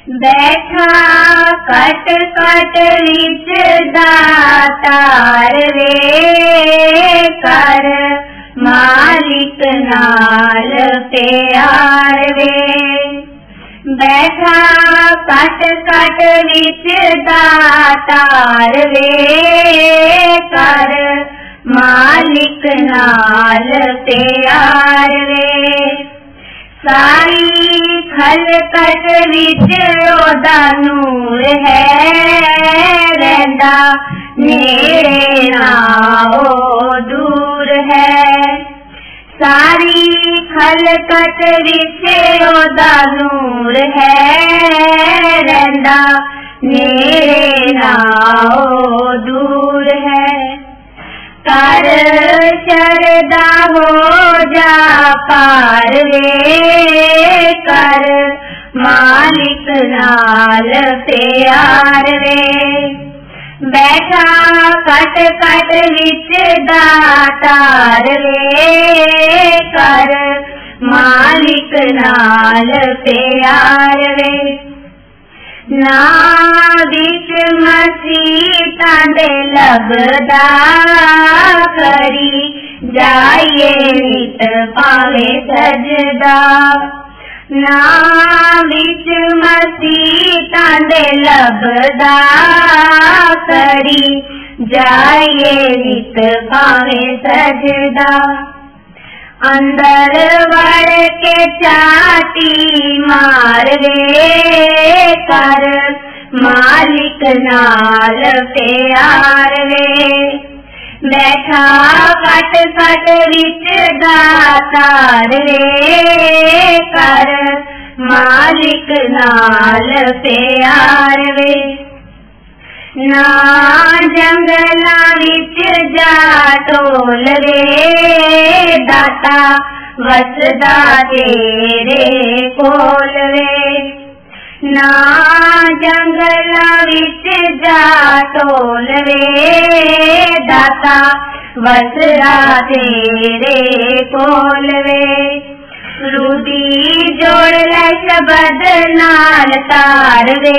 बैठा cut cut which दातार वे, कर मालिक नाल प्यार वे। बैठा कट कट विच दातार वे, कर मालिक नाल प्यार वे। सारी खलकत विच ओदा नूर है, रहिंदा नेड़े ना ओ दूर है। सारी खलकत विच ओदा नूर है, रहिंदा नेड़े ना ओ दूर है। कर शरदा हो जा पार वे, कर मालिक नाल प्यार वे। बैठा कट कट विच दातार वे, कर मालिक नाल प्यार वे। ना विच मसीतां दे लगदा, करी जाइए नित पावे सजदा। ना विच मसीतां दे लगदा, करी जाइए नित पावे सजदा। अंदर वड़ के चाटी मार वे, कर मालिक नाल प्यार वे। बैठा कट कट विच दातार वे, कर मालिक नाल प्यार वे। ना जंगला विच जा टोल वे, दाता वसदा तेरे कोल वे। ना जंगला विच जा टोल वे, दाता वसदा तेरे कोल वे। रूदी जोड़ लै शबद नाल तार वे,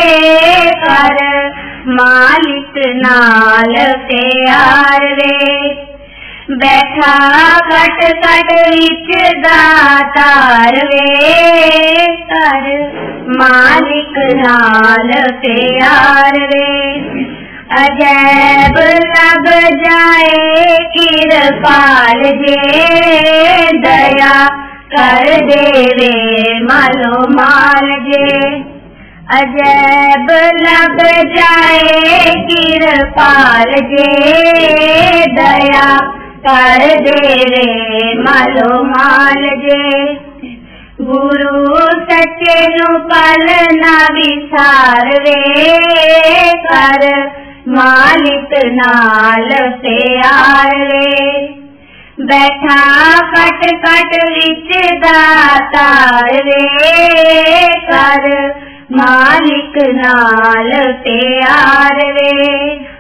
कर मालिक नाल प्यार वे। बैठा कट कट विच दातार वे, कर मालिक नाल प्यार वे। अजैब लग जाए किरपाल जे, दया कर देवे मालो माल जे। अजैब लग जाए किरपाल जे, दया कर देवे मालो माल जे। गुरु सच्चे नु पल ना विसार वे, कर मालिक नाल प्यार वे। बैठा कट कट विच दातार वे, कर मालिक नाल प्यार वे।